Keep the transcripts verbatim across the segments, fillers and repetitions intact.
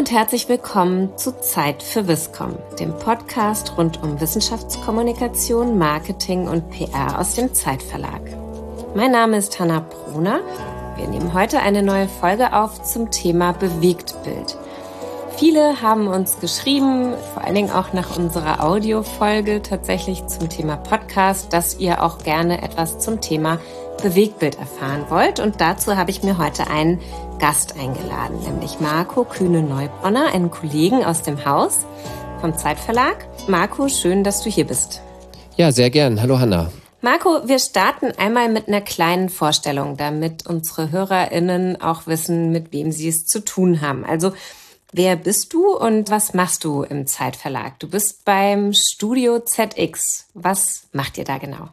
und herzlich willkommen zu Zeit für Wisscom, dem Podcast rund um Wissenschaftskommunikation, Marketing und P R aus dem Zeit-Verlag. Mein Name ist Hanna Brohner. Wir nehmen heute eine neue Folge auf zum Thema Bewegtbild. Viele haben uns geschrieben, vor allen Dingen auch nach unserer Audiofolge tatsächlich zum Thema Podcast, dass ihr auch gerne etwas zum Thema Bewegtbild erfahren wollt. Und dazu habe ich mir heute einen Gast eingeladen, nämlich Marco Kühne-Neubronner, einen Kollegen aus dem Haus vom Zeitverlag. Marco, schön, dass du hier bist. Ja, sehr gern. Hallo Hanna. Marco, wir starten einmal mit einer kleinen Vorstellung, damit unsere HörerInnen auch wissen, mit wem sie es zu tun haben. Also, wer bist du und was machst du im Zeitverlag? Du bist beim Studio Z X. Was macht ihr da genau?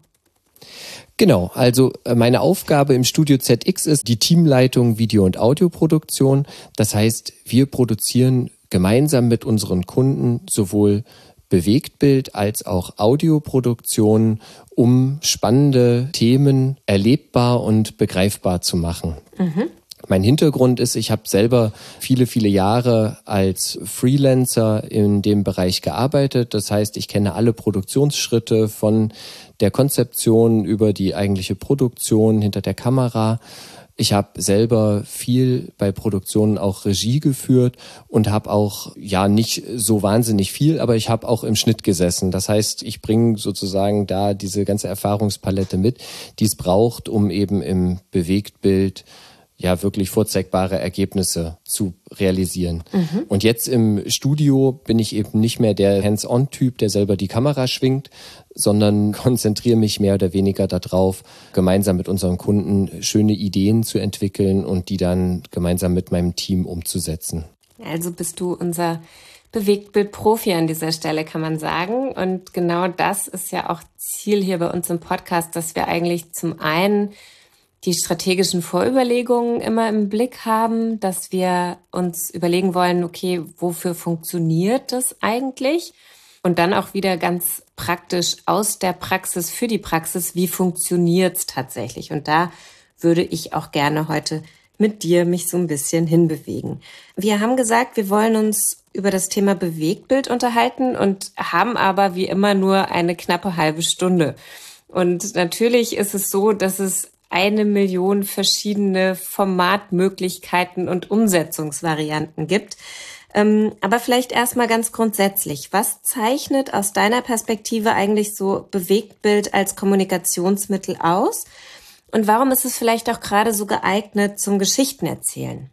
Genau, also meine Aufgabe im Studio Z X ist die Teamleitung Video- und Audioproduktion. Das heißt, wir produzieren gemeinsam mit unseren Kunden sowohl Bewegtbild als auch Audioproduktion, um spannende Themen erlebbar und begreifbar zu machen. Mhm. Mein Hintergrund ist, ich habe selber viele, viele Jahre als Freelancer in dem Bereich gearbeitet. Das heißt, ich kenne alle Produktionsschritte von der Konzeption über die eigentliche Produktion hinter der Kamera. Ich habe selber viel bei Produktionen auch Regie geführt und habe auch, ja, nicht so wahnsinnig viel, aber ich habe auch im Schnitt gesessen. Das heißt, ich bringe sozusagen da diese ganze Erfahrungspalette mit, die es braucht, um eben im Bewegtbild ja wirklich vorzeigbare Ergebnisse zu realisieren. Mhm. Und jetzt im Studio bin ich eben nicht mehr der Hands-on-Typ, der selber die Kamera schwingt, sondern konzentriere mich mehr oder weniger darauf, gemeinsam mit unseren Kunden schöne Ideen zu entwickeln und die dann gemeinsam mit meinem Team umzusetzen. Also bist du unser Bewegtbild-Profi an dieser Stelle, kann man sagen. Und genau das ist ja auch Ziel hier bei uns im Podcast, dass wir eigentlich zum einen die strategischen Vorüberlegungen immer im Blick haben, dass wir uns überlegen wollen, okay, wofür funktioniert das eigentlich? Und dann auch wieder ganz praktisch aus der Praxis für die Praxis, wie funktioniert es tatsächlich? Und da würde ich auch gerne heute mit dir mich so ein bisschen hinbewegen. Wir haben gesagt, wir wollen uns über das Thema Bewegtbild unterhalten und haben aber wie immer nur eine knappe halbe Stunde. Und natürlich ist es so, dass es eine Million verschiedene Formatmöglichkeiten und Umsetzungsvarianten gibt. Ähm, aber vielleicht erstmal ganz grundsätzlich. Was zeichnet aus deiner Perspektive eigentlich so Bewegtbild als Kommunikationsmittel aus? Und warum ist es vielleicht auch gerade so geeignet zum Geschichtenerzählen?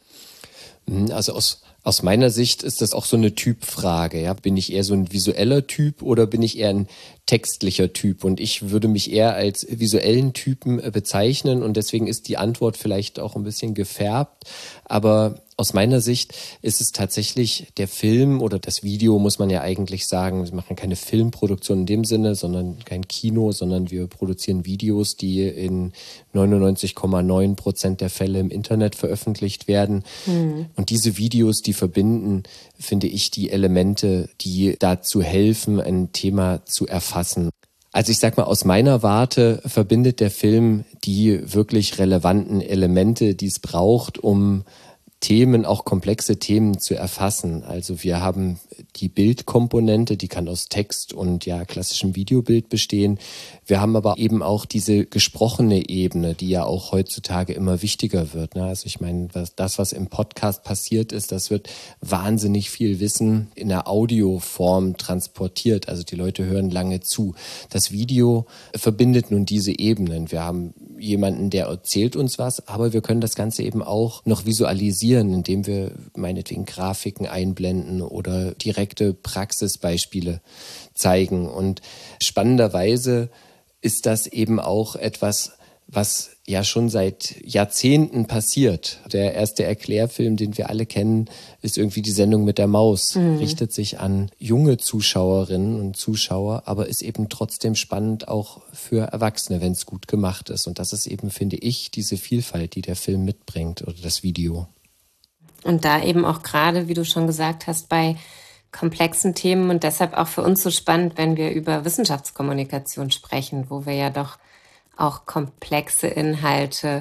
Also aus Aus meiner Sicht ist das auch so eine Typfrage. Ja? Bin ich eher so ein visueller Typ oder bin ich eher ein textlicher Typ? Und ich würde mich eher als visuellen Typen bezeichnen und deswegen ist die Antwort vielleicht auch ein bisschen gefärbt. Aber aus meiner Sicht ist es tatsächlich der Film oder das Video, muss man ja eigentlich sagen. Wir machen keine Filmproduktion in dem Sinne, sondern kein Kino, sondern wir produzieren Videos, die in neunundneunzig Komma neun Prozent der Fälle im Internet veröffentlicht werden. Mhm. Und diese Videos, die verbinden, finde ich, die Elemente, die dazu helfen, ein Thema zu erfassen. Also ich sag mal, aus meiner Warte verbindet der Film die wirklich relevanten Elemente, die es braucht, um Themen, auch komplexe Themen zu erfassen. Also wir haben die Bildkomponente, die kann aus Text und ja klassischem Videobild bestehen. Wir haben aber eben auch diese gesprochene Ebene, die ja auch heutzutage immer wichtiger wird. Also ich meine, das, was im Podcast passiert ist, das wird wahnsinnig viel Wissen in der Audioform transportiert. Also die Leute hören lange zu. Das Video verbindet nun diese Ebenen. Wir haben jemanden, der erzählt uns was, aber wir können das Ganze eben auch noch visualisieren, indem wir meinetwegen Grafiken einblenden oder direkte Praxisbeispiele zeigen. Und spannenderweise ist das eben auch etwas, was ja schon seit Jahrzehnten passiert. Der erste Erklärfilm, den wir alle kennen, ist irgendwie die Sendung mit der Maus. Mhm. Richtet sich an junge Zuschauerinnen und Zuschauer, aber ist eben trotzdem spannend auch für Erwachsene, wenn es gut gemacht ist. Und das ist eben, finde ich, diese Vielfalt, die der Film mitbringt oder das Video. Und da eben auch gerade, wie du schon gesagt hast, bei komplexen Themen und deshalb auch für uns so spannend, wenn wir über Wissenschaftskommunikation sprechen, wo wir ja doch auch komplexe Inhalte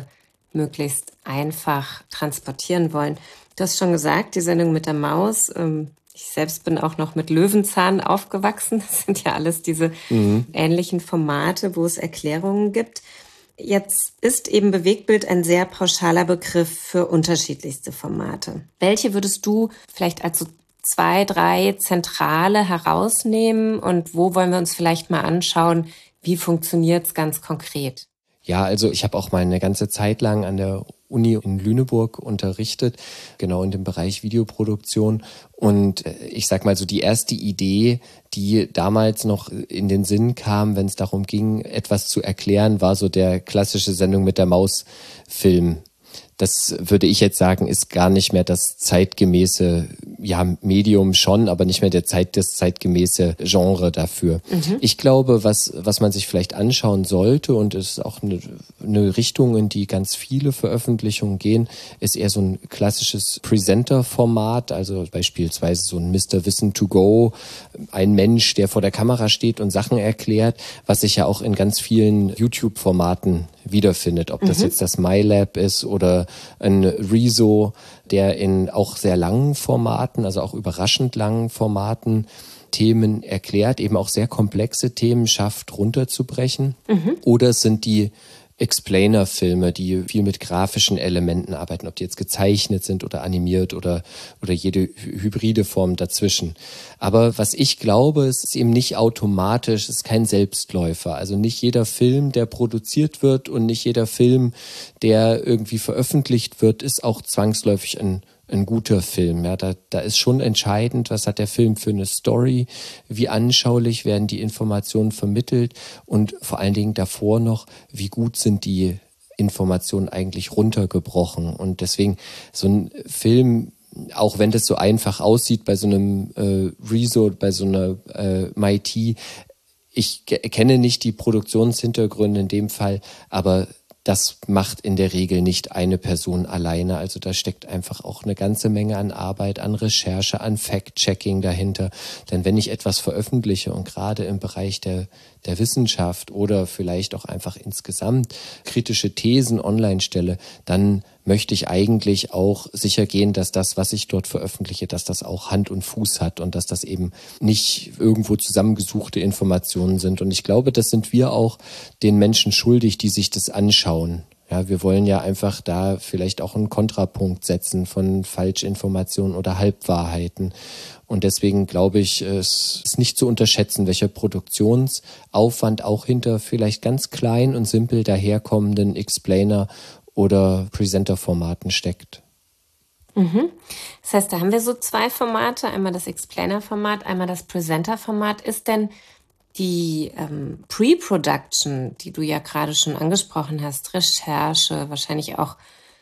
möglichst einfach transportieren wollen. Du hast schon gesagt, die Sendung mit der Maus, ähm, ich selbst bin auch noch mit Löwenzahn aufgewachsen. Das sind ja alles diese mhm. ähnlichen Formate, wo es Erklärungen gibt. Jetzt ist eben Bewegtbild ein sehr pauschaler Begriff für unterschiedlichste Formate. Welche würdest du vielleicht als so zwei, drei zentrale herausnehmen und wo wollen wir uns vielleicht mal anschauen, wie funktioniert es ganz konkret? Ja, also ich habe auch mal eine ganze Zeit lang an der Uni in Lüneburg unterrichtet, genau in dem Bereich Videoproduktion. Und ich sag mal so, die erste Idee, die damals noch in den Sinn kam, wenn es darum ging, etwas zu erklären, war so der klassische Sendung mit der Maus-Film. Das würde ich jetzt sagen, ist gar nicht mehr das zeitgemäße, ja, Medium schon, aber nicht mehr der Zeit, das zeitgemäße Genre dafür. Mhm. Ich glaube, was, was man sich vielleicht anschauen sollte, und es ist auch eine, eine Richtung, in die ganz viele Veröffentlichungen gehen, ist eher so ein klassisches Presenter-Format, also beispielsweise so ein Mister Wissen to go, ein Mensch, der vor der Kamera steht und Sachen erklärt, was sich ja auch in ganz vielen YouTube-Formaten wiederfindet, ob das mhm. jetzt das MyLab ist oder ein Rezo, der in auch sehr langen Formaten, also auch überraschend langen Formaten Themen erklärt, eben auch sehr komplexe Themen schafft runterzubrechen. Mhm. Oder es sind die Explainer-Filme, die viel mit grafischen Elementen arbeiten, ob die jetzt gezeichnet sind oder animiert oder oder jede hybride Form dazwischen. Aber was ich glaube, es ist eben nicht automatisch, es ist kein Selbstläufer. Also nicht jeder Film, der produziert wird und nicht jeder Film, der irgendwie veröffentlicht wird, ist auch zwangsläufig ein ein guter Film. Ja, da, da ist schon entscheidend, was hat der Film für eine Story, wie anschaulich werden die Informationen vermittelt und vor allen Dingen davor noch, wie gut sind die Informationen eigentlich runtergebrochen. Und deswegen so ein Film, auch wenn das so einfach aussieht bei so einem äh, Rezo, bei so einer äh, M I T, ich kenne nicht die Produktionshintergründe in dem Fall, aber das macht in der Regel nicht eine Person alleine. Also da steckt einfach auch eine ganze Menge an Arbeit, an Recherche, an Fact-Checking dahinter. Denn wenn ich etwas veröffentliche und gerade im Bereich der, der Wissenschaft oder vielleicht auch einfach insgesamt kritische Thesen online stelle, dann möchte ich eigentlich auch sicher gehen, dass das, was ich dort veröffentliche, dass das auch Hand und Fuß hat und dass das eben nicht irgendwo zusammengesuchte Informationen sind. Und ich glaube, das sind wir auch den Menschen schuldig, die sich das anschauen. Ja, wir wollen ja einfach da vielleicht auch einen Kontrapunkt setzen von Falschinformationen oder Halbwahrheiten. Und deswegen glaube ich, es ist nicht zu unterschätzen, welcher Produktionsaufwand auch hinter vielleicht ganz klein und simpel daherkommenden Explainer oder Presenter-Formaten steckt. Mhm. Das heißt, da haben wir so zwei Formate, einmal das Explainer-Format, einmal das Presenter-Format. Ist denn die ähm, Pre-Production, die du ja gerade schon angesprochen hast, Recherche, wahrscheinlich auch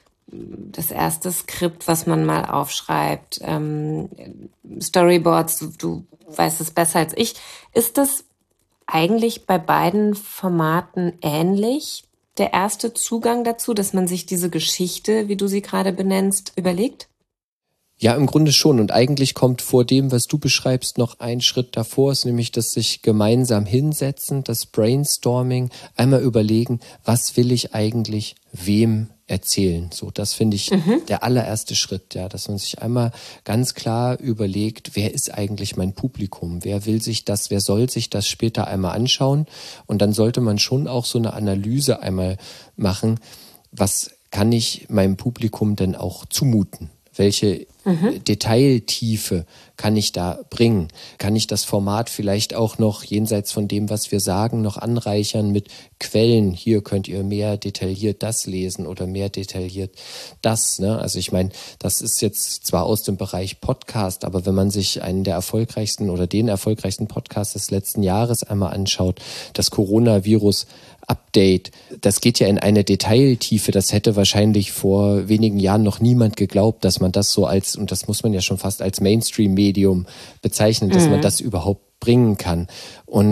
das erste Skript, was man mal aufschreibt, ähm, Storyboards, du, du weißt es besser als ich, ist das eigentlich bei beiden Formaten ähnlich? Der erste Zugang dazu, dass man sich diese Geschichte, wie du sie gerade benennst, überlegt? Ja, im Grunde schon. Und eigentlich kommt vor dem, was du beschreibst, noch ein Schritt davor, ist nämlich das sich gemeinsam hinsetzen, das Brainstorming, einmal überlegen, was will ich eigentlich wem erzählen. So, das finde ich mhm. der allererste Schritt, ja, dass man sich einmal ganz klar überlegt, wer ist eigentlich mein Publikum? Wer will sich das, wer soll sich das später einmal anschauen? Und dann sollte man schon auch so eine Analyse einmal machen, was kann ich meinem Publikum denn auch zumuten? Welche mhm. Detailtiefe kann ich da bringen? Kann ich das Format vielleicht auch noch jenseits von dem, was wir sagen, noch anreichern mit Quellen? Hier könnt ihr mehr detailliert das lesen oder mehr detailliert das. Ne? Also ich meine, das ist jetzt zwar aus dem Bereich Podcast, aber wenn man sich einen der erfolgreichsten oder den erfolgreichsten Podcasts des letzten Jahres einmal anschaut, das Coronavirus Update, das geht ja in eine Detailtiefe, das hätte wahrscheinlich vor wenigen Jahren noch niemand geglaubt, dass man das so als, und das muss man ja schon fast als Mainstream-Medium bezeichnen, dass mhm. man das überhaupt bringen kann. Und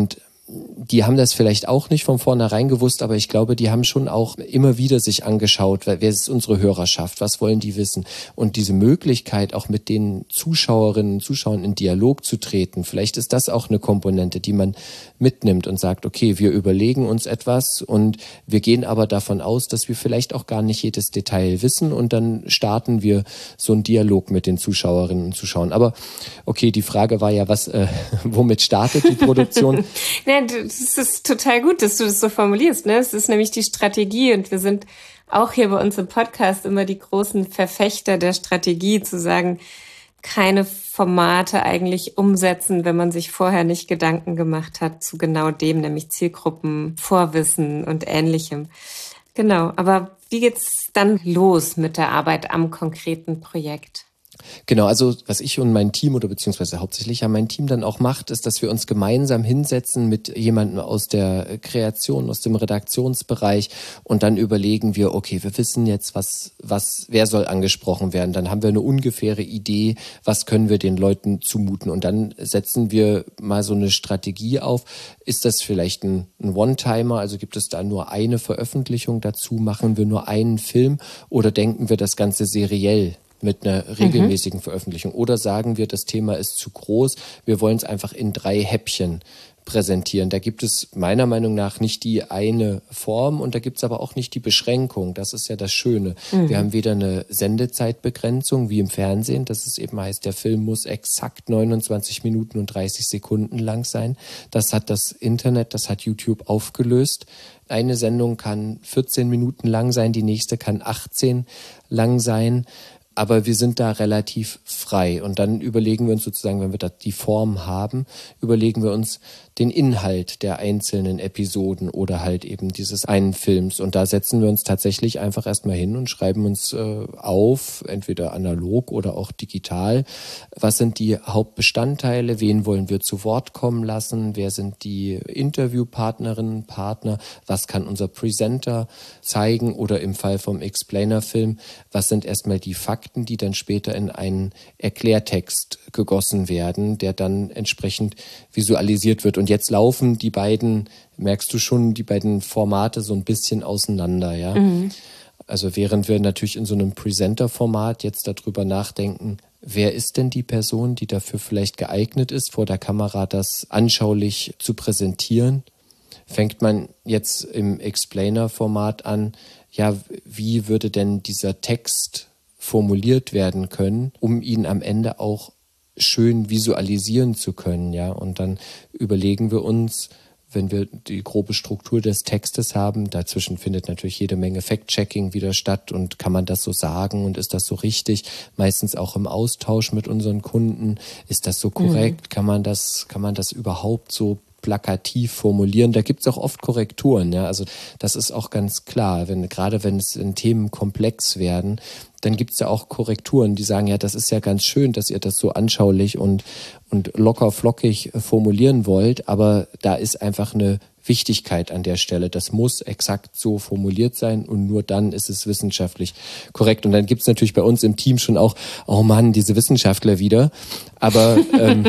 die haben das vielleicht auch nicht von vornherein gewusst, aber ich glaube, die haben schon auch immer wieder sich angeschaut, wer ist unsere Hörerschaft, was wollen die wissen? Und diese Möglichkeit, auch mit den Zuschauerinnen und Zuschauern in Dialog zu treten, vielleicht ist das auch eine Komponente, die man mitnimmt und sagt, okay, wir überlegen uns etwas und wir gehen aber davon aus, dass wir vielleicht auch gar nicht jedes Detail wissen und dann starten wir so einen Dialog mit den Zuschauerinnen und Zuschauern. Aber okay, die Frage war ja, was, äh, womit startet die Produktion? Ja, das ist total gut, dass du das so formulierst, ne? Es ist nämlich die Strategie und wir sind auch hier bei uns im Podcast immer die großen Verfechter der Strategie, zu sagen, keine Formate eigentlich umsetzen, wenn man sich vorher nicht Gedanken gemacht hat zu genau dem, nämlich Zielgruppen, Vorwissen und Ähnlichem. Genau, aber wie geht's dann los mit der Arbeit am konkreten Projekt? Genau, also was ich und mein Team oder beziehungsweise hauptsächlich ja mein Team dann auch macht, ist, dass wir uns gemeinsam hinsetzen mit jemandem aus der Kreation, aus dem Redaktionsbereich und dann überlegen wir, okay, wir wissen jetzt, was, was, wer soll angesprochen werden. Dann haben wir eine ungefähre Idee, was können wir den Leuten zumuten und dann setzen wir mal so eine Strategie auf. Ist das vielleicht ein, ein One-Timer, also gibt es da nur eine Veröffentlichung dazu, machen wir nur einen Film oder denken wir das Ganze seriell mit einer regelmäßigen mhm. Veröffentlichung? Oder sagen wir, das Thema ist zu groß, wir wollen es einfach in drei Häppchen präsentieren. Da gibt es meiner Meinung nach nicht die eine Form und da gibt es aber auch nicht die Beschränkung. Das ist ja das Schöne. Mhm. Wir haben weder eine Sendezeitbegrenzung wie im Fernsehen, dass es eben heißt, der Film muss exakt neunundzwanzig Minuten und dreißig Sekunden lang sein. Das hat das Internet, das hat YouTube aufgelöst. Eine Sendung kann vierzehn Minuten lang sein, die nächste kann achtzehn lang sein. Aber wir sind da relativ frei und dann überlegen wir uns sozusagen, wenn wir da die Form haben, überlegen wir uns den Inhalt der einzelnen Episoden oder halt eben dieses einen Films. Und da setzen wir uns tatsächlich einfach erstmal hin und schreiben uns äh, auf, entweder analog oder auch digital. Was sind die Hauptbestandteile? Wen wollen wir zu Wort kommen lassen? Wer sind die Interviewpartnerinnen, Partner? Was kann unser Presenter zeigen? Oder im Fall vom Explainer-Film, was sind erstmal die Fakten, die dann später in einen Erklärtext gegossen werden, der dann entsprechend visualisiert wird. Und jetzt laufen die beiden, merkst du schon, die beiden Formate so ein bisschen auseinander, ja. Mhm. Also während wir natürlich in so einem Presenter-Format jetzt darüber nachdenken, wer ist denn die Person, die dafür vielleicht geeignet ist, vor der Kamera das anschaulich zu präsentieren, fängt man jetzt im Explainer-Format an, ja, wie würde denn dieser Text formuliert werden können, um ihn am Ende auch schön visualisieren zu können, ja. Und dann überlegen wir uns, wenn wir die grobe Struktur des Textes haben, dazwischen findet natürlich jede Menge Fact-Checking wieder statt und kann man das so sagen und ist das so richtig? Meistens auch im Austausch mit unseren Kunden. Ist das so korrekt? Mhm. Kann man das, kann man das überhaupt so plakativ formulieren? Da gibt's auch oft Korrekturen, ja. Also das ist auch ganz klar, wenn, gerade wenn es in Themen komplex werden, dann gibt's ja auch Korrekturen, die sagen, ja, das ist ja ganz schön, dass ihr das so anschaulich und, und locker flockig formulieren wollt, aber da ist einfach eine Wichtigkeit an der Stelle. Das muss exakt so formuliert sein und nur dann ist es wissenschaftlich korrekt. Und dann gibt's natürlich bei uns im Team schon auch, oh Mann, diese Wissenschaftler wieder. Aber ähm,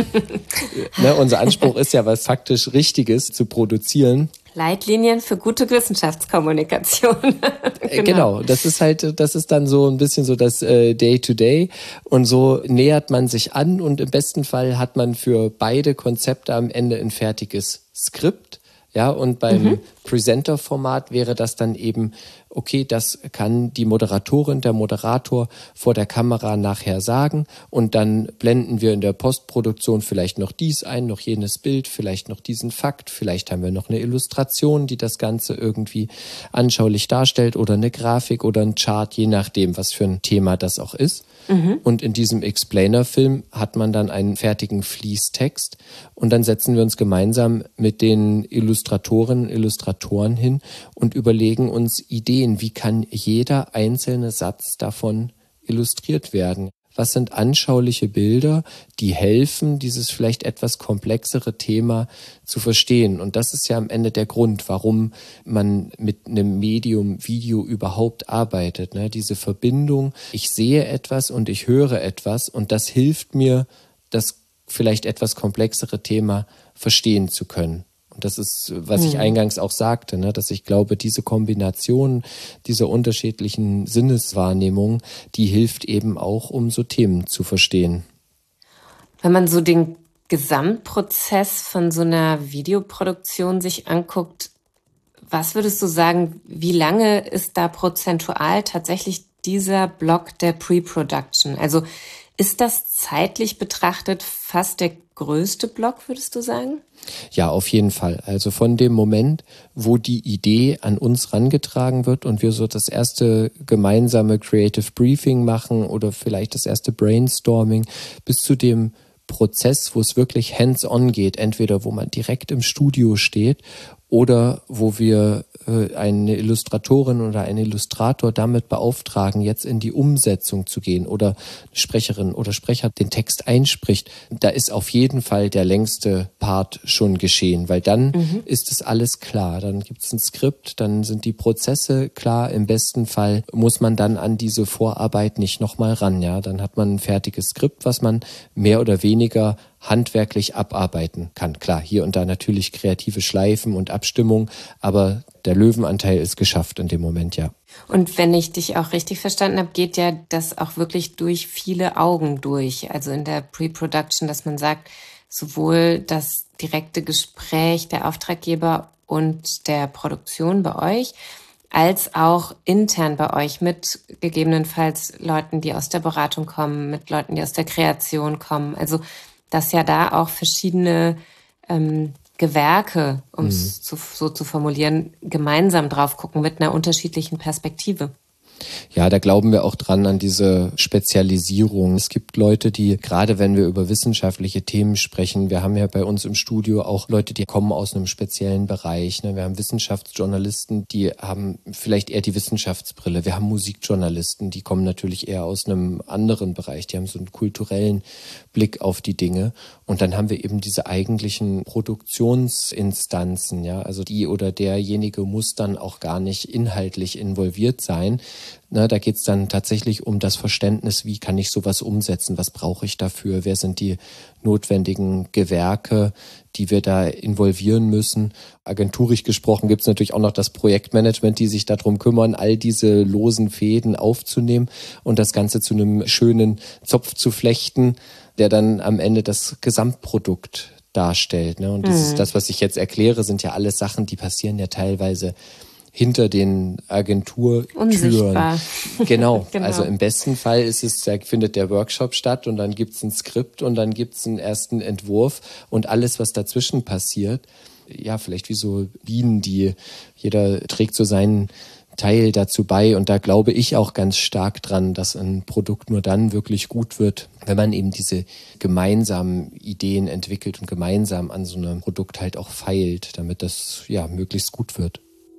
ne, unser Anspruch ist ja, was faktisch Richtiges zu produzieren. Leitlinien für gute Wissenschaftskommunikation. genau. genau, das ist halt, das ist dann so ein bisschen so das äh, Day-to-Day und so nähert man sich an und im besten Fall hat man für beide Konzepte am Ende ein fertiges Skript. Ja, und beim mhm. Presenter-Format wäre das dann eben, okay, das kann die Moderatorin, der Moderator vor der Kamera nachher sagen und dann blenden wir in der Postproduktion vielleicht noch dies ein, noch jenes Bild, vielleicht noch diesen Fakt, vielleicht haben wir noch eine Illustration, die das Ganze irgendwie anschaulich darstellt oder eine Grafik oder ein Chart, je nachdem, was für ein Thema das auch ist. Mhm. Und in diesem Explainer-Film hat man dann einen fertigen Fließtext und dann setzen wir uns gemeinsam mit den Illustratorinnen, Illustratoren hin und überlegen uns Ideen, wie kann jeder einzelne Satz davon illustriert werden. Was sind anschauliche Bilder, die helfen, dieses vielleicht etwas komplexere Thema zu verstehen? Und das ist ja am Ende der Grund, warum man mit einem Medium Video überhaupt arbeitet, ne? Diese Verbindung, ich sehe etwas und ich höre etwas und das hilft mir, das vielleicht etwas komplexere Thema verstehen zu können. Und das ist, was hm. ich eingangs auch sagte, ne, dass ich glaube, diese Kombination dieser unterschiedlichen Sinneswahrnehmungen, die hilft eben auch, um so Themen zu verstehen. Wenn man so den Gesamtprozess von so einer Videoproduktion sich anguckt, was würdest du sagen, wie lange ist da prozentual tatsächlich dieser Block der Pre-Production? Also ist das zeitlich betrachtet fast der größte Block, würdest du sagen? Ja, auf jeden Fall. Also von dem Moment, wo die Idee an uns rangetragen wird und wir so das erste gemeinsame Creative Briefing machen oder vielleicht das erste Brainstorming, bis zu dem Prozess, wo es wirklich hands-on geht, entweder wo man direkt im Studio steht oder wo wir äh, eine Illustratorin oder einen Illustrator damit beauftragen, jetzt in die Umsetzung zu gehen oder eine Sprecherin oder Sprecher den Text einspricht. Da ist auf jeden Fall der längste Part schon geschehen, weil dann mhm. ist es alles klar. Dann gibt es ein Skript, dann sind die Prozesse klar. Im besten Fall muss man dann an diese Vorarbeit nicht nochmal ran. Ja, dann hat man ein fertiges Skript, was man mehr oder weniger handwerklich abarbeiten kann. Klar, hier und da natürlich kreative Schleifen und Abstimmung, aber der Löwenanteil ist geschafft in dem Moment, ja. Und wenn ich dich auch richtig verstanden habe, geht ja das auch wirklich durch viele Augen durch. Also in der Pre-Production, dass man sagt, sowohl das direkte Gespräch der Auftraggeber und der Produktion bei euch, als auch intern bei euch mit gegebenenfalls Leuten, die aus der Beratung kommen, mit Leuten, die aus der Kreation kommen. Also dass ja da auch verschiedene ähm, Gewerke, um es mhm. so zu formulieren, gemeinsam drauf gucken mit einer unterschiedlichen Perspektive. Ja, da glauben wir auch dran an diese Spezialisierung. Es gibt Leute, die, gerade wenn wir über wissenschaftliche Themen sprechen, wir haben ja bei uns im Studio auch Leute, die kommen aus einem speziellen Bereich. Wir haben Wissenschaftsjournalisten, die haben vielleicht eher die Wissenschaftsbrille. Wir haben Musikjournalisten, die kommen natürlich eher aus einem anderen Bereich. Die haben so einen kulturellen Blick auf die Dinge. Und dann haben wir eben diese eigentlichen Produktionsinstanzen. Ja, also die oder derjenige muss dann auch gar nicht inhaltlich involviert sein. Na, da geht es dann tatsächlich um das Verständnis, wie kann ich sowas umsetzen, was brauche ich dafür, wer sind die notwendigen Gewerke, die wir da involvieren müssen. Agenturisch gesprochen gibt es natürlich auch noch das Projektmanagement, die sich darum kümmern, all diese losen Fäden aufzunehmen und das Ganze zu einem schönen Zopf zu flechten, der dann am Ende das Gesamtprodukt darstellt. Ne? Und mhm. das ist das, was ich jetzt erkläre, sind ja alles Sachen, die passieren ja teilweise hinter den Agenturtüren. Unsichtbar. Genau. genau. Also im besten Fall ist es, da findet der Workshop statt und dann gibt's ein Skript und dann gibt's einen ersten Entwurf und alles, was dazwischen passiert, ja, vielleicht wie so Bienen, die jeder trägt so seinen Teil dazu bei. Und da glaube ich auch ganz stark dran, dass ein Produkt nur dann wirklich gut wird, wenn man eben diese gemeinsamen Ideen entwickelt und gemeinsam an so einem Produkt halt auch feilt, damit das ja möglichst gut wird.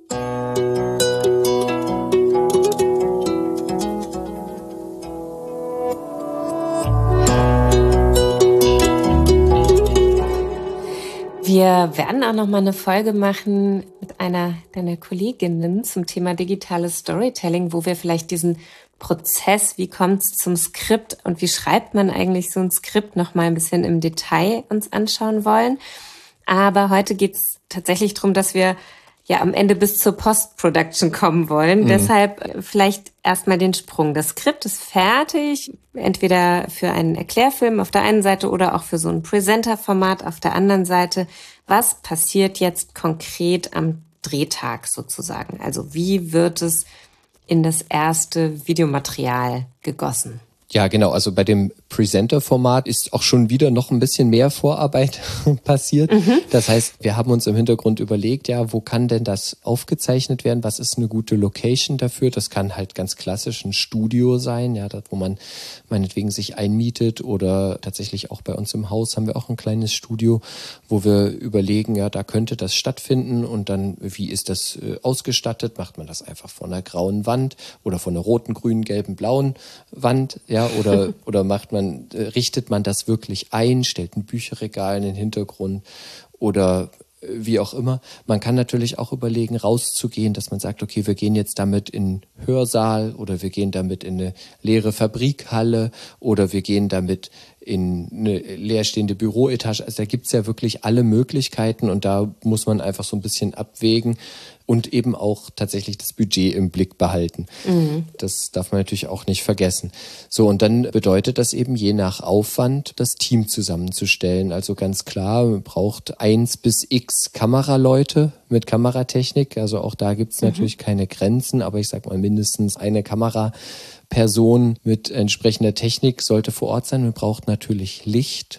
Wir werden auch noch mal eine Folge machen mit einer deiner Kolleginnen zum Thema digitales Storytelling, wo wir vielleicht diesen Prozess, wie kommt es zum Skript und wie schreibt man eigentlich so ein Skript, noch mal ein bisschen im Detail uns anschauen wollen. Aber heute geht es tatsächlich darum, dass wir ja am Ende bis zur Post-Production kommen wollen. Mhm. Deshalb vielleicht erstmal den Sprung. Das Skript ist fertig, entweder für einen Erklärfilm auf der einen Seite oder auch für so ein Presenter-Format auf der anderen Seite. Was passiert jetzt konkret am Drehtag sozusagen? Also wie wird es in das erste Videomaterial gegossen? Ja, genau. Also bei dem Presenter-Format ist auch schon wieder noch ein bisschen mehr Vorarbeit passiert. Mhm. Das heißt, wir haben uns im Hintergrund überlegt, ja, wo kann denn das aufgezeichnet werden? Was ist eine gute Location dafür? Das kann halt ganz klassisch ein Studio sein, ja, dort, wo man meinetwegen sich einmietet oder tatsächlich auch bei uns im Haus haben wir auch ein kleines Studio, wo wir überlegen, ja, da könnte das stattfinden und dann, wie ist das äh, ausgestattet? Macht man das einfach vor einer grauen Wand oder vor einer roten, grünen, gelben, blauen Wand? Ja, oder, oder macht man, richtet man das wirklich ein, stellt ein Bücherregal in den Hintergrund oder wie auch immer. Man kann natürlich auch überlegen, rauszugehen, dass man sagt, okay, wir gehen jetzt damit in Hörsaal oder wir gehen damit in eine leere Fabrikhalle oder wir gehen damit in eine leerstehende Büroetage. Also da gibt's ja wirklich alle Möglichkeiten und da muss man einfach so ein bisschen abwägen und eben auch tatsächlich das Budget im Blick behalten. Mhm. Das darf man natürlich auch nicht vergessen. So, und dann bedeutet das eben je nach Aufwand, das Team zusammenzustellen. Also ganz klar, man braucht eins bis x Kameraleute mit Kameratechnik. Also auch da gibt's mhm. natürlich keine Grenzen, aber ich sag mal mindestens eine Kameraperson mit entsprechender Technik sollte vor Ort sein. Man braucht natürlich Licht.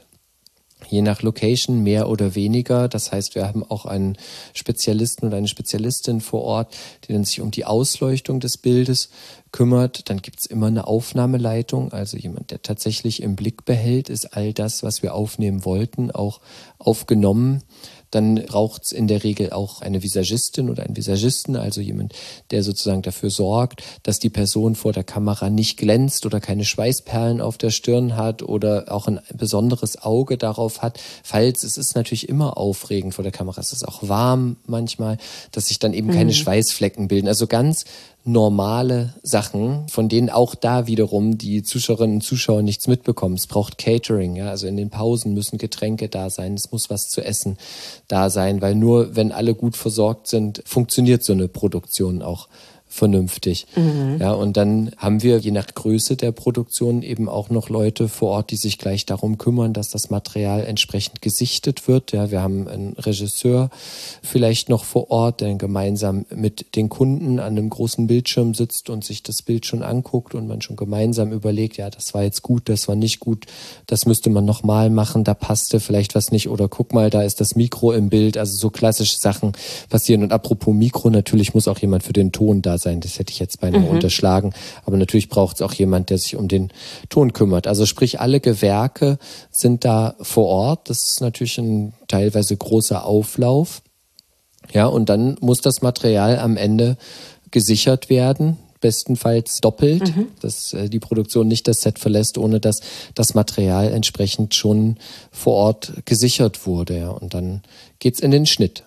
Je nach Location mehr oder weniger. Das heißt, wir haben auch einen Spezialisten oder eine Spezialistin vor Ort, die dann sich um die Ausleuchtung des Bildes kümmert. Dann gibt's immer eine Aufnahmeleitung, also jemand, der tatsächlich im Blick behält, ist all das, was wir aufnehmen wollten, auch aufgenommen. Dann braucht's in der Regel auch eine Visagistin oder einen Visagisten, also jemand, der sozusagen dafür sorgt, dass die Person vor der Kamera nicht glänzt oder keine Schweißperlen auf der Stirn hat oder auch ein besonderes Auge darauf hat. Falls, es ist natürlich immer aufregend vor der Kamera, es ist auch warm manchmal, dass sich dann eben keine mhm. Schweißflecken bilden. Also ganz normale Sachen, von denen auch da wiederum die Zuschauerinnen und Zuschauer nichts mitbekommen. Es braucht Catering, ja, also in den Pausen müssen Getränke da sein, es muss was zu essen da sein, weil nur wenn alle gut versorgt sind, funktioniert so eine Produktion auch vernünftig. Mhm. Ja, und dann haben wir je nach Größe der Produktion eben auch noch Leute vor Ort, die sich gleich darum kümmern, dass das Material entsprechend gesichtet wird. Ja, wir haben einen Regisseur vielleicht noch vor Ort, der gemeinsam mit den Kunden an einem großen Bildschirm sitzt und sich das Bild schon anguckt und man schon gemeinsam überlegt, ja, das war jetzt gut, das war nicht gut, das müsste man nochmal machen, da passte vielleicht was nicht oder guck mal, da ist das Mikro im Bild. Also so klassische Sachen passieren. Und apropos Mikro, natürlich muss auch jemand für den Ton da sein. Das hätte ich jetzt beinahe mhm. unterschlagen. Aber natürlich braucht es auch jemand, der sich um den Ton kümmert. Also sprich, alle Gewerke sind da vor Ort. Das ist natürlich ein teilweise großer Auflauf. Ja, und dann muss das Material am Ende gesichert werden. Bestenfalls doppelt, mhm. dass äh, die Produktion nicht das Set verlässt, ohne dass das Material entsprechend schon vor Ort gesichert wurde. Ja. Und dann geht's in den Schnitt.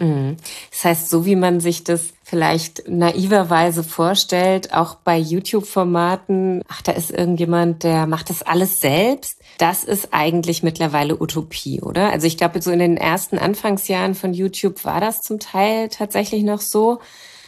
Das heißt, so wie man sich das vielleicht naiverweise vorstellt, auch bei YouTube-Formaten, ach, da ist irgendjemand, der macht das alles selbst, das ist eigentlich mittlerweile Utopie, oder? Also ich glaube, so in den ersten Anfangsjahren von YouTube war das zum Teil tatsächlich noch so,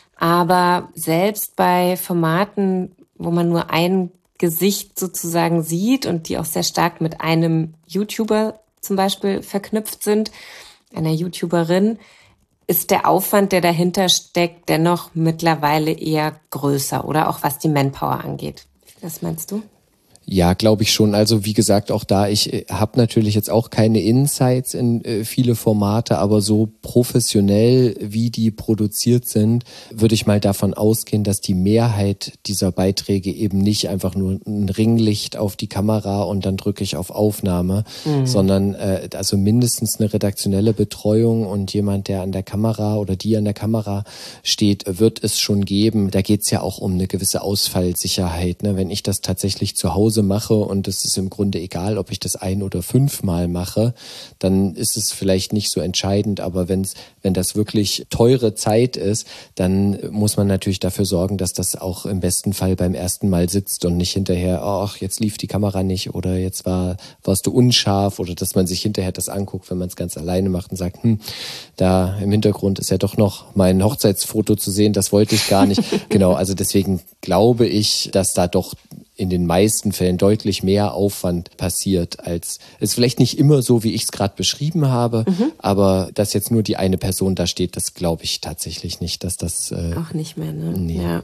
aber selbst bei Formaten, wo man nur ein Gesicht sozusagen sieht und die auch sehr stark mit einem YouTuber zum Beispiel verknüpft sind, einer YouTuberin, ist der Aufwand, der dahinter steckt, dennoch mittlerweile eher größer, oder auch was die Manpower angeht. Was meinst du? Ja, glaube ich schon. Also wie gesagt, auch da, ich äh, habe natürlich jetzt auch keine Insights in äh, viele Formate, aber so professionell, wie die produziert sind, würde ich mal davon ausgehen, dass die Mehrheit dieser Beiträge eben nicht einfach nur ein Ringlicht auf die Kamera und dann drücke ich auf Aufnahme, mhm. sondern äh, also mindestens eine redaktionelle Betreuung und jemand, der an der Kamera oder die an der Kamera steht, wird es schon geben. Da geht's ja auch um eine gewisse Ausfallsicherheit, ne? Wenn ich das tatsächlich zu Hause mache und es ist im Grunde egal, ob ich das ein- oder fünfmal mache, dann ist es vielleicht nicht so entscheidend, aber wenn's, wenn das wirklich teure Zeit ist, dann muss man natürlich dafür sorgen, dass das auch im besten Fall beim ersten Mal sitzt und nicht hinterher, ach, jetzt lief die Kamera nicht oder jetzt war, warst du unscharf oder dass man sich hinterher das anguckt, wenn man es ganz alleine macht und sagt, hm, da im Hintergrund ist ja doch noch mein Hochzeitsfoto zu sehen, das wollte ich gar nicht. Genau, also deswegen glaube ich, dass da doch in den meisten Fällen deutlich mehr Aufwand passiert, als es vielleicht nicht immer so, wie ich es gerade beschrieben habe, mhm. aber dass jetzt nur die eine Person da steht, das glaube ich tatsächlich nicht, dass das... Äh, Auch nicht mehr, ne? Nee. Ja.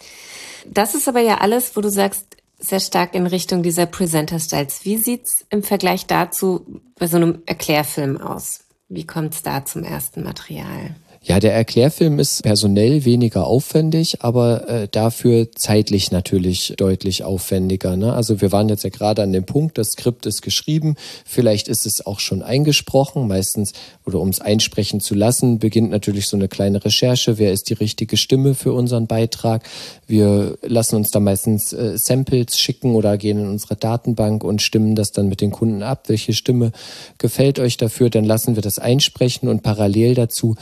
Das ist aber ja alles, wo du sagst, sehr stark in Richtung dieser Presenter-Styles. Wie sieht's im Vergleich dazu bei so einem Erklärfilm aus? Wie kommt's da zum ersten Material? Ja, der Erklärfilm ist personell weniger aufwendig, aber äh, dafür zeitlich natürlich deutlich aufwendiger, ne? Also wir waren jetzt ja gerade an dem Punkt, das Skript ist geschrieben, vielleicht ist es auch schon eingesprochen, meistens, oder um es einsprechen zu lassen, beginnt natürlich so eine kleine Recherche, wer ist die richtige Stimme für unseren Beitrag. Wir lassen uns da meistens äh, Samples schicken oder gehen in unsere Datenbank und stimmen das dann mit den Kunden ab, welche Stimme gefällt euch dafür, dann lassen wir das einsprechen und parallel dazu sitzen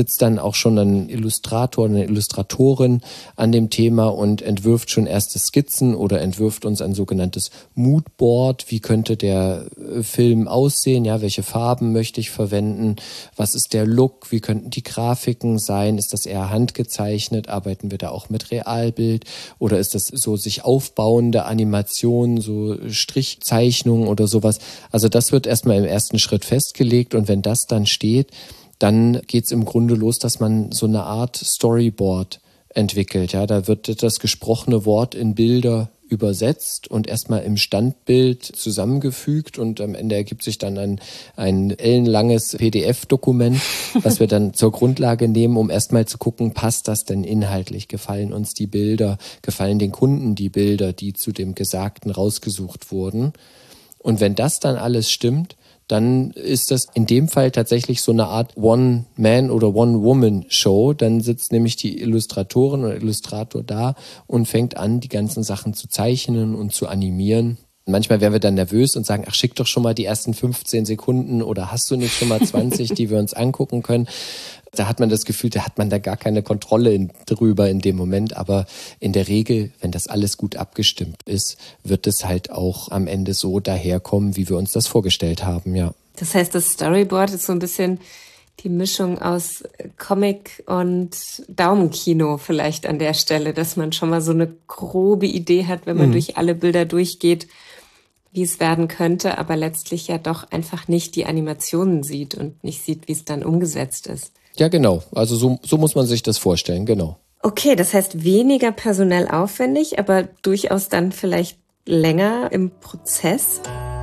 sitzt dann auch schon ein Illustrator, eine Illustratorin an dem Thema und entwirft schon erste Skizzen oder entwirft uns ein sogenanntes Moodboard. Wie könnte der Film aussehen? Ja, welche Farben möchte ich verwenden? Was ist der Look? Wie könnten die Grafiken sein? Ist das eher handgezeichnet? Arbeiten wir da auch mit Realbild? Oder ist das so sich aufbauende Animationen, so Strichzeichnungen oder sowas? Also das wird erstmal im ersten Schritt festgelegt und wenn das dann steht, dann geht's im Grunde los, dass man so eine Art Storyboard entwickelt. Ja, da wird das gesprochene Wort in Bilder übersetzt und erstmal im Standbild zusammengefügt und am Ende ergibt sich dann ein, ein ellenlanges P D F-Dokument, was wir dann zur Grundlage nehmen, um erstmal zu gucken, passt das denn inhaltlich? Gefallen uns die Bilder? Gefallen den Kunden die Bilder, die zu dem Gesagten rausgesucht wurden? Und wenn das dann alles stimmt, dann ist das in dem Fall tatsächlich so eine Art One-Man- oder One-Woman-Show. Dann sitzt nämlich die Illustratorin oder Illustrator da und fängt an, die ganzen Sachen zu zeichnen und zu animieren. Manchmal werden wir dann nervös und sagen, ach, schick doch schon mal die ersten fünfzehn Sekunden oder hast du nicht schon mal zwanzig, die wir uns angucken können. Da hat man das Gefühl, da hat man da gar keine Kontrolle in, drüber in dem Moment. Aber in der Regel, wenn das alles gut abgestimmt ist, wird es halt auch am Ende so daherkommen, wie wir uns das vorgestellt haben, ja. Das heißt, das Storyboard ist so ein bisschen die Mischung aus Comic und Daumenkino vielleicht an der Stelle, dass man schon mal so eine grobe Idee hat, wenn man mhm. durch alle Bilder durchgeht, wie es werden könnte, aber letztlich ja doch einfach nicht die Animationen sieht und nicht sieht, wie es dann umgesetzt ist. Ja, genau. Also so, so muss man sich das vorstellen, genau. Okay, das heißt weniger personell aufwendig, aber durchaus dann vielleicht länger im Prozess.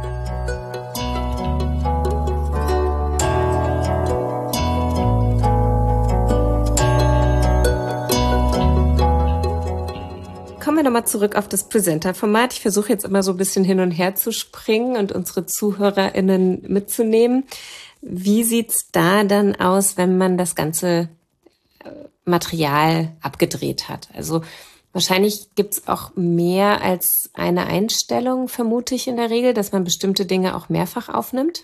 Kommen wir nochmal zurück auf das Presenter-Format. Ich versuche jetzt immer so ein bisschen hin und her zu springen und unsere ZuhörerInnen mitzunehmen. Wie sieht's da dann aus, wenn man das ganze Material abgedreht hat? Also wahrscheinlich gibt's auch mehr als eine Einstellung, vermute ich in der Regel, dass man bestimmte Dinge auch mehrfach aufnimmt.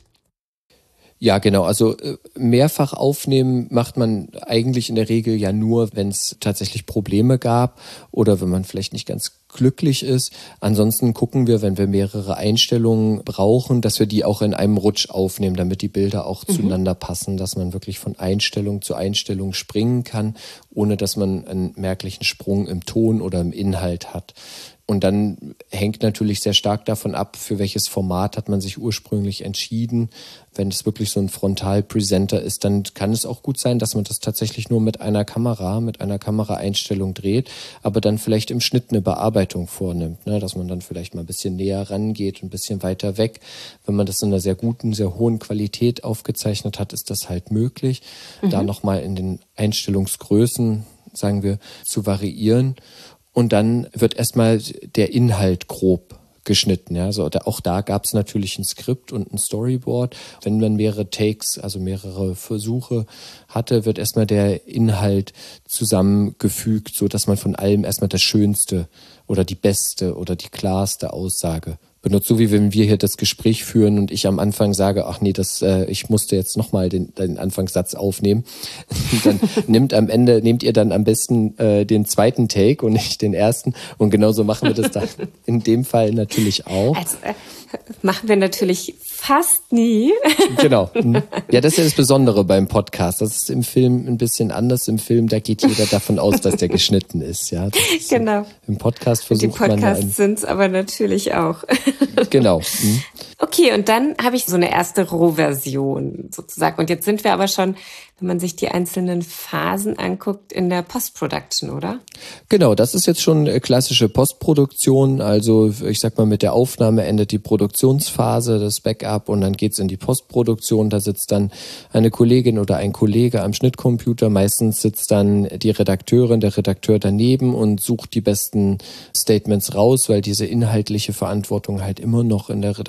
Ja, genau. Also mehrfach aufnehmen macht man eigentlich in der Regel ja nur, wenn es tatsächlich Probleme gab oder wenn man vielleicht nicht ganz glücklich ist. Ansonsten gucken wir, wenn wir mehrere Einstellungen brauchen, dass wir die auch in einem Rutsch aufnehmen, damit die Bilder auch mhm. zueinander passen, dass man wirklich von Einstellung zu Einstellung springen kann, ohne dass man einen merklichen Sprung im Ton oder im Inhalt hat. Und dann hängt natürlich sehr stark davon ab, für welches Format hat man sich ursprünglich entschieden. Wenn es wirklich so ein Frontal-Presenter ist, dann kann es auch gut sein, dass man das tatsächlich nur mit einer Kamera, mit einer Kameraeinstellung dreht, aber dann vielleicht im Schnitt eine Bearbeitung vornimmt, ne? Dass man dann vielleicht mal ein bisschen näher rangeht, ein bisschen weiter weg. Wenn man das in einer sehr guten, sehr hohen Qualität aufgezeichnet hat, ist das halt möglich, mhm. da nochmal in den Einstellungsgrößen, sagen wir, zu variieren. Und dann wird erstmal der Inhalt grob geschnitten. Ja, also auch da gab es natürlich ein Skript und ein Storyboard. Wenn man mehrere Takes, also mehrere Versuche hatte, wird erstmal der Inhalt zusammengefügt, so dass man von allem erstmal das Schönste oder die beste oder die klarste Aussage benutzt. So wie wenn wir hier das Gespräch führen und ich am Anfang sage, ach nee, das, äh, ich musste jetzt nochmal den, den Anfangssatz aufnehmen. Dann nimmt am Ende, nehmt ihr dann am besten äh, den zweiten Take und nicht den ersten. Und genauso machen wir das dann in dem Fall natürlich auch. Also, äh, machen wir natürlich fast nie. Genau. Ja, das ist ja das Besondere beim Podcast. Das ist im Film ein bisschen anders. Im Film, da geht jeder davon aus, dass der geschnitten ist. Ja, ist genau. Im Podcast versucht man... Die Podcasts sind es aber natürlich auch. Genau. Mhm. Okay, und dann habe ich so eine erste Rohversion sozusagen. Und jetzt sind wir aber schon, wenn man sich die einzelnen Phasen anguckt, in der Post-Production, oder? Genau, das ist jetzt schon klassische Postproduktion. Also ich sag mal, mit der Aufnahme endet die Produktionsphase, das Backup, und dann geht's in die Postproduktion. Da sitzt dann eine Kollegin oder ein Kollege am Schnittcomputer. Meistens sitzt dann die Redakteurin, der Redakteur daneben und sucht die besten Statements raus, weil diese inhaltliche Verantwortung halt immer noch in der Redaktion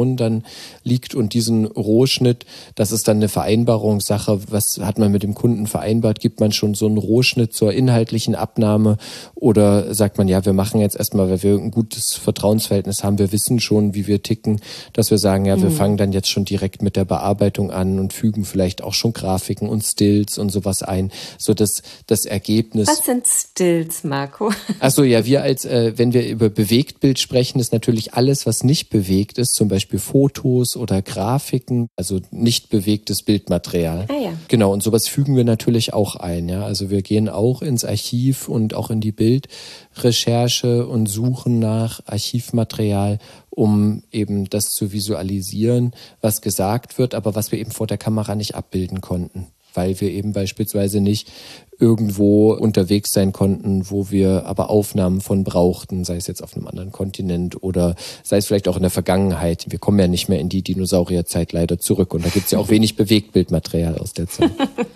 Produktion dann liegt und diesen Rohschnitt, das ist dann eine Vereinbarungssache. Was hat man mit dem Kunden vereinbart? Gibt man schon so einen Rohschnitt zur inhaltlichen Abnahme oder sagt man, ja, wir machen jetzt erstmal, weil wir ein gutes Vertrauensverhältnis haben, wir wissen schon, wie wir ticken, dass wir sagen, ja, wir mhm. fangen dann jetzt schon direkt mit der Bearbeitung an und fügen vielleicht auch schon Grafiken und Stills und sowas ein, so dass das Ergebnis... Was sind Stills, Marco? Achso, ja, wir als, äh, wenn wir über Bewegtbild sprechen, ist natürlich alles, was nicht bewegt ist, zum Beispiel Fotos oder Grafiken, also nicht bewegtes Bildmaterial. Ah ja. Genau, und sowas fügen wir natürlich auch ein, ja. Also wir gehen auch ins Archiv und auch in die Bildrecherche und suchen nach Archivmaterial, um eben das zu visualisieren, was gesagt wird, aber was wir eben vor der Kamera nicht abbilden konnten, weil wir eben beispielsweise nicht irgendwo unterwegs sein konnten, wo wir aber Aufnahmen von brauchten, sei es jetzt auf einem anderen Kontinent oder sei es vielleicht auch in der Vergangenheit. Wir kommen ja nicht mehr in die Dinosaurierzeit leider zurück und da gibt's ja auch wenig Bewegtbildmaterial aus der Zeit.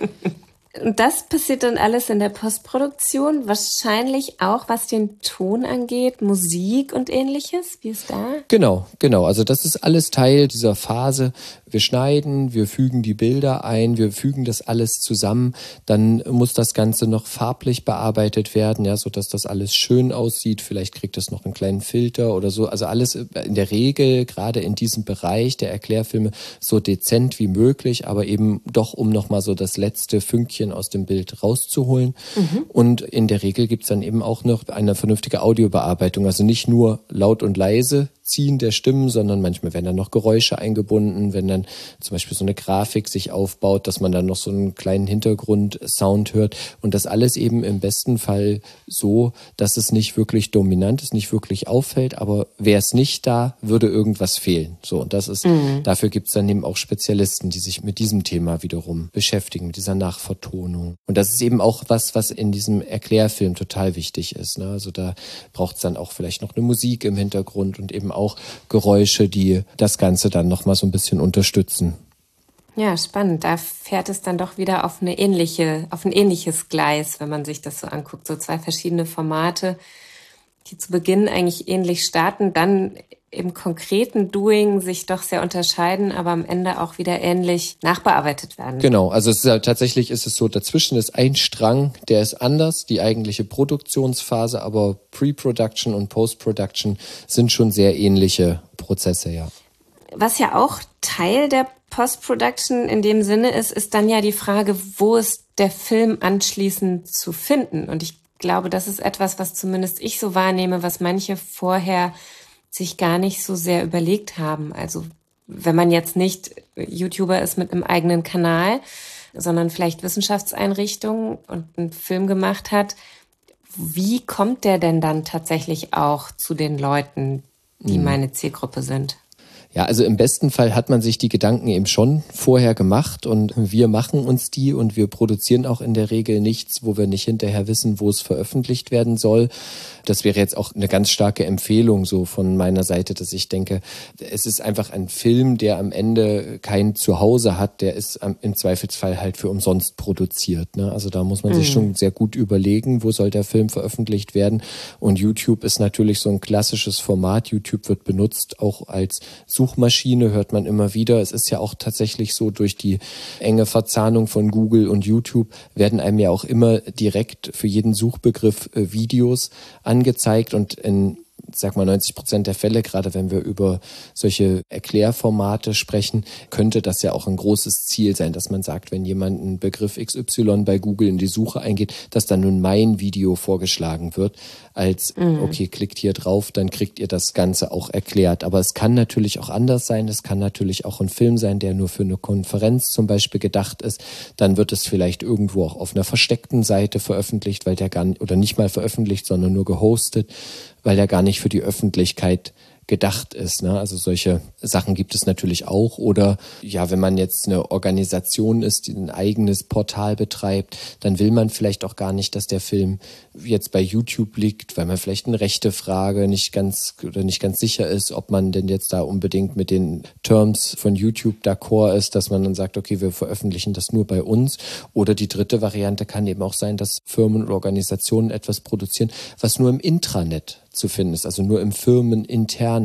Und das passiert dann alles in der Postproduktion, wahrscheinlich auch, was den Ton angeht, Musik und ähnliches. Wie ist da? Genau, genau. Also das ist alles Teil dieser Phase. Wir schneiden, wir fügen die Bilder ein, wir fügen das alles zusammen. Dann muss das Ganze noch farblich bearbeitet werden, ja, so dass das alles schön aussieht. Vielleicht kriegt es noch einen kleinen Filter oder so. Also alles in der Regel, gerade in diesem Bereich der Erklärfilme, so dezent wie möglich, aber eben doch, um nochmal so das letzte Fünkchen aus dem Bild rauszuholen. Mhm. Und in der Regel gibt's dann eben auch noch eine vernünftige Audiobearbeitung. Also nicht nur laut und leise Ziehen der Stimmen, sondern manchmal werden dann noch Geräusche eingebunden, wenn dann zum Beispiel so eine Grafik sich aufbaut, dass man dann noch so einen kleinen Hintergrundsound hört und das alles eben im besten Fall so, dass es nicht wirklich dominant ist, nicht wirklich auffällt, aber wäre es nicht da, würde irgendwas fehlen. So, und das ist, mhm. dafür gibt es dann eben auch Spezialisten, die sich mit diesem Thema wiederum beschäftigen, mit dieser Nachvertonung. Und das ist eben auch was, was in diesem Erklärfilm total wichtig ist, ne? Also da braucht es dann auch vielleicht noch eine Musik im Hintergrund und eben auch Geräusche, die das Ganze dann nochmal so ein bisschen unterstützen. Ja, spannend. Da fährt es dann doch wieder auf eine ähnliche, auf ein ähnliches Gleis, wenn man sich das so anguckt. So zwei verschiedene Formate, die zu Beginn eigentlich ähnlich starten, dann im konkreten Doing sich doch sehr unterscheiden, aber am Ende auch wieder ähnlich nachbearbeitet werden. Genau, also es ist ja, tatsächlich ist es so, dazwischen ist ein Strang, der ist anders, die eigentliche Produktionsphase, aber Pre-Production und Post-Production sind schon sehr ähnliche Prozesse, ja. Was ja auch Teil der Post-Production in dem Sinne ist, ist dann ja die Frage, wo ist der Film anschließend zu finden? Und ich glaube, das ist etwas, was zumindest ich so wahrnehme, was manche vorher sich gar nicht so sehr überlegt haben. Also wenn man jetzt nicht YouTuber ist mit einem eigenen Kanal, sondern vielleicht Wissenschaftseinrichtungen und einen Film gemacht hat, wie kommt der denn dann tatsächlich auch zu den Leuten, die meine Zielgruppe sind? Ja, also im besten Fall hat man sich die Gedanken eben schon vorher gemacht und wir machen uns die und wir produzieren auch in der Regel nichts, wo wir nicht hinterher wissen, wo es veröffentlicht werden soll. Das wäre jetzt auch eine ganz starke Empfehlung so von meiner Seite, dass ich denke, es ist einfach ein Film, der am Ende kein Zuhause hat, der ist im Zweifelsfall halt für umsonst produziert, ne? Also da muss man mhm. sich schon sehr gut überlegen, wo soll der Film veröffentlicht werden. Und YouTube ist natürlich so ein klassisches Format. YouTube wird benutzt auch als Suchmaschine, hört man immer wieder. Es ist ja auch tatsächlich so, durch die enge Verzahnung von Google und YouTube werden einem ja auch immer direkt für jeden Suchbegriff äh, Videos angezeigt und in, sag mal, neunzig Prozent der Fälle, gerade wenn wir über solche Erklärformate sprechen, könnte das ja auch ein großes Ziel sein, dass man sagt, wenn jemand einen Begriff X Y bei Google in die Suche eingeht, dass dann nun mein Video vorgeschlagen wird, als, mhm. okay, klickt hier drauf, dann kriegt ihr das Ganze auch erklärt. Aber es kann natürlich auch anders sein, es kann natürlich auch ein Film sein, der nur für eine Konferenz zum Beispiel gedacht ist, dann wird es vielleicht irgendwo auch auf einer versteckten Seite veröffentlicht, weil der gar nicht, oder nicht mal veröffentlicht, sondern nur gehostet, weil der gar nicht für die Öffentlichkeit gedacht ist, ne? Also solche Sachen gibt es natürlich auch. Oder ja, wenn man jetzt eine Organisation ist, die ein eigenes Portal betreibt, dann will man vielleicht auch gar nicht, dass der Film jetzt bei YouTube liegt, weil man vielleicht eine Rechtefrage nicht ganz oder nicht ganz sicher ist, ob man denn jetzt da unbedingt mit den Terms von YouTube d'accord ist, dass man dann sagt, okay, wir veröffentlichen das nur bei uns. Oder die dritte Variante kann eben auch sein, dass Firmen oder Organisationen etwas produzieren, was nur im Intranet zu finden ist, also nur im firmeninternen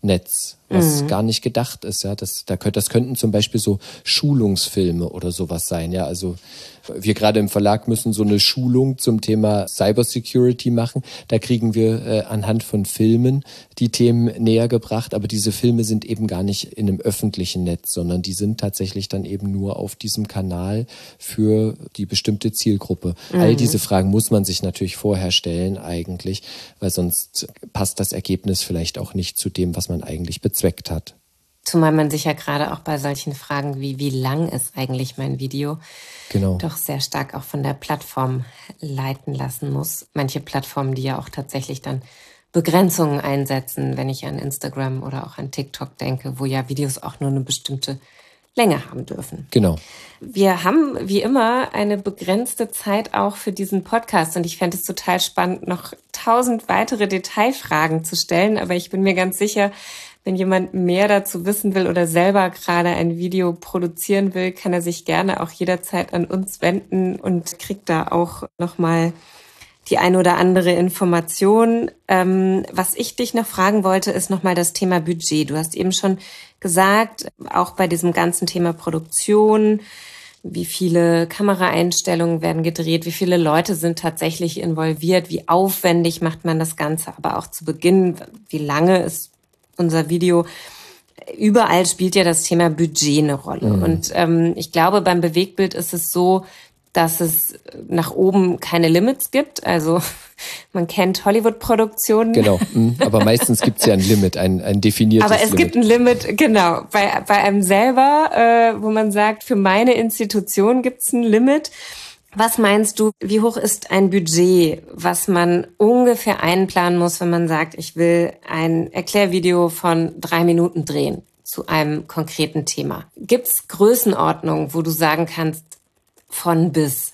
Netz, was mhm. gar nicht gedacht ist. Ja, das, da könnt, das könnten zum Beispiel so Schulungsfilme oder sowas sein. Ja, also wir gerade im Verlag müssen so eine Schulung zum Thema Cybersecurity machen. Da kriegen wir äh, anhand von Filmen die Themen näher gebracht. Aber diese Filme sind eben gar nicht in einem öffentlichen Netz, sondern die sind tatsächlich dann eben nur auf diesem Kanal für die bestimmte Zielgruppe. Mhm. All diese Fragen muss man sich natürlich vorher stellen eigentlich, weil sonst passt das Ergebnis vielleicht auch nicht zu dem, was man eigentlich bezweckt hat. Zumal man sich ja gerade auch bei solchen Fragen wie, wie lang ist eigentlich mein Video, genau. doch sehr stark auch von der Plattform leiten lassen muss. Manche Plattformen, die ja auch tatsächlich dann Begrenzungen einsetzen, wenn ich an Instagram oder auch an TikTok denke, wo ja Videos auch nur eine bestimmte Länge haben dürfen. Genau. Wir haben wie immer eine begrenzte Zeit auch für diesen Podcast und ich fände es total spannend, noch tausend weitere Detailfragen zu stellen, aber ich bin mir ganz sicher, wenn jemand mehr dazu wissen will oder selber gerade ein Video produzieren will, kann er sich gerne auch jederzeit an uns wenden und kriegt da auch nochmal die ein oder andere Information. Ähm, was ich dich noch fragen wollte, ist nochmal das Thema Budget. Du hast eben schon gesagt, auch bei diesem ganzen Thema Produktion, wie viele Kameraeinstellungen werden gedreht, wie viele Leute sind tatsächlich involviert, wie aufwendig macht man das Ganze, aber auch zu Beginn, wie lange ist unser Video. Überall spielt ja das Thema Budget eine Rolle. Mhm. Und ähm, ich glaube, beim Bewegtbild ist es so, dass es nach oben keine Limits gibt. Also man kennt Hollywood-Produktionen. Genau, aber meistens gibt es ja ein Limit, ein, ein definiertes Limit. Aber es Limit. gibt ein Limit, genau. Bei, bei einem selber, äh, wo man sagt, für meine Institution gibt es ein Limit. Was meinst du, wie hoch ist ein Budget, was man ungefähr einplanen muss, wenn man sagt, ich will ein Erklärvideo von drei Minuten drehen zu einem konkreten Thema? Gibt es Größenordnungen, wo du sagen kannst, von bis?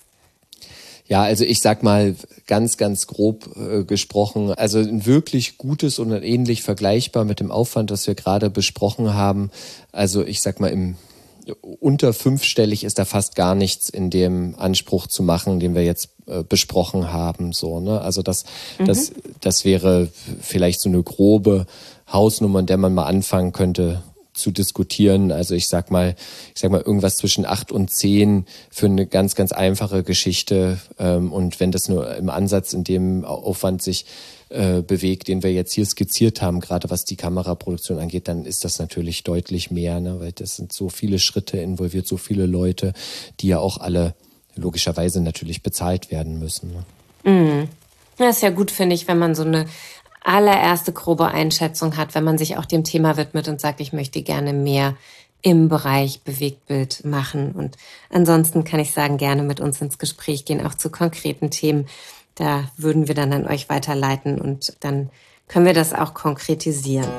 Ja, also ich sag mal ganz, ganz grob äh, gesprochen, also ein wirklich gutes und ähnlich vergleichbar mit dem Aufwand, das wir gerade besprochen haben. Also ich sag mal im unter fünfstellig ist da fast gar nichts in dem Anspruch zu machen, den wir jetzt äh, besprochen haben. So, ne? Also das, mhm. das, das wäre vielleicht so eine grobe Hausnummer, in der man mal anfangen könnte zu diskutieren. Also ich sag mal, ich sag mal irgendwas zwischen acht und zehn für eine ganz, ganz einfache Geschichte. Ähm, und wenn das nur im Ansatz in dem Aufwand sich äh, bewegt, den wir jetzt hier skizziert haben, gerade was die Kameraproduktion angeht, dann ist das natürlich deutlich mehr, ne? Weil das sind so viele Schritte involviert, so viele Leute, die ja auch alle logischerweise natürlich bezahlt werden müssen. Ne? Mhm. Das ist ja gut, finde ich, wenn man so eine allererste grobe Einschätzung hat, wenn man sich auch dem Thema widmet und sagt, ich möchte gerne mehr im Bereich Bewegtbild machen. Und ansonsten kann ich sagen, gerne mit uns ins Gespräch gehen, auch zu konkreten Themen. Da würden wir dann an euch weiterleiten und dann können wir das auch konkretisieren.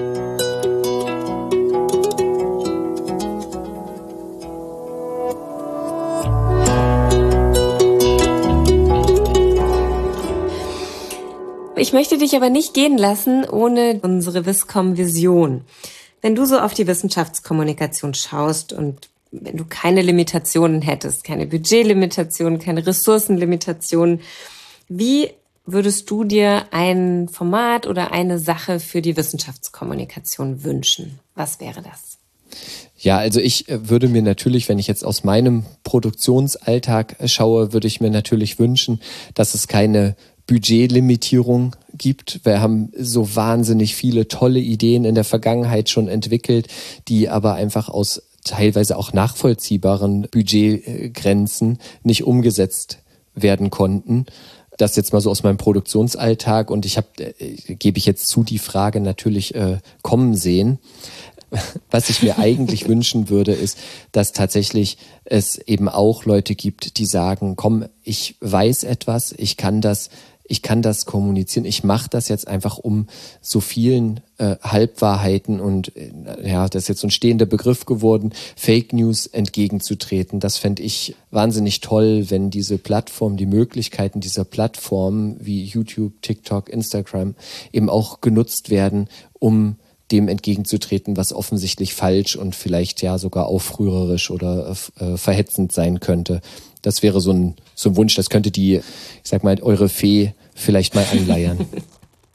Ich möchte dich aber nicht gehen lassen ohne unsere Viscom-Vision. Wenn du so auf die Wissenschaftskommunikation schaust und wenn du keine Limitationen hättest, keine Budgetlimitationen, keine Ressourcenlimitationen, wie würdest du dir ein Format oder eine Sache für die Wissenschaftskommunikation wünschen? Was wäre das? Ja, also ich würde mir natürlich, wenn ich jetzt aus meinem Produktionsalltag schaue, würde ich mir natürlich wünschen, dass es keine Budgetlimitierung gibt. Wir haben so wahnsinnig viele tolle Ideen in der Vergangenheit schon entwickelt, die aber einfach aus teilweise auch nachvollziehbaren Budgetgrenzen nicht umgesetzt werden konnten. Das jetzt mal so aus meinem Produktionsalltag und ich habe, äh, gebe ich jetzt zu, die Frage natürlich äh, kommen sehen. Was ich mir eigentlich wünschen würde, ist, dass tatsächlich es eben auch Leute gibt, die sagen, komm, ich weiß etwas, ich kann das, ich kann das kommunizieren, ich mache das jetzt einfach, um so vielen äh, Halbwahrheiten und äh, ja, das ist jetzt so ein stehender Begriff geworden, Fake News entgegenzutreten. Das fände ich wahnsinnig toll, wenn diese Plattform, die Möglichkeiten dieser Plattformen wie YouTube, TikTok, Instagram eben auch genutzt werden, um dem entgegenzutreten, was offensichtlich falsch und vielleicht ja sogar aufrührerisch oder äh, verhetzend sein könnte. Das wäre so ein, so ein Wunsch, das könnte die, ich sag mal, eure Fee vielleicht mal anleiern.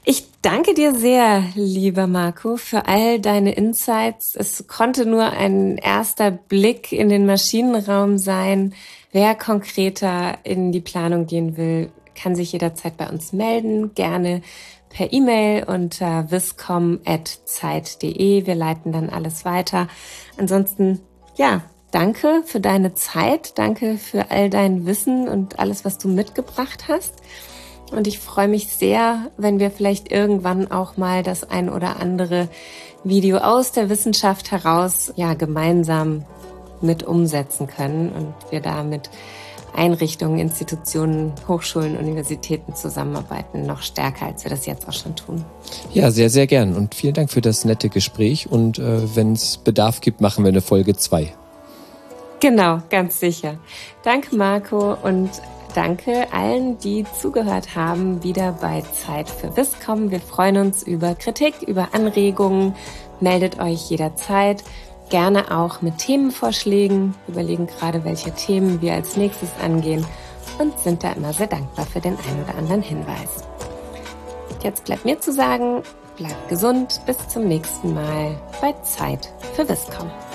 Ich danke dir sehr, lieber Marco, für all deine Insights. Es konnte nur ein erster Blick in den Maschinenraum sein. Wer konkreter in die Planung gehen will, kann sich jederzeit bei uns melden, gerne per E-Mail unter wiscom at zeit punkt de. Wir leiten dann alles weiter. Ansonsten, ja, danke für deine Zeit, danke für all dein Wissen und alles, was du mitgebracht hast. Und ich freue mich sehr, wenn wir vielleicht irgendwann auch mal das ein oder andere Video aus der Wissenschaft heraus ja gemeinsam mit umsetzen können und wir da mit Einrichtungen, Institutionen, Hochschulen, Universitäten zusammenarbeiten, noch stärker, als wir das jetzt auch schon tun. Ja, sehr, sehr gern. Und vielen Dank für das nette Gespräch. Und äh, wenn es Bedarf gibt, machen wir eine Folge zwei. Genau, ganz sicher. Danke, Marco, und danke allen, die zugehört haben, wieder bei Zeit für Wiscom. Wir freuen uns über Kritik, über Anregungen. Meldet euch jederzeit. Gerne auch mit Themenvorschlägen. Wir überlegen gerade, welche Themen wir als nächstes angehen und sind da immer sehr dankbar für den einen oder anderen Hinweis. Jetzt bleibt mir zu sagen, bleibt gesund, bis zum nächsten Mal bei Zeit für Wiscom.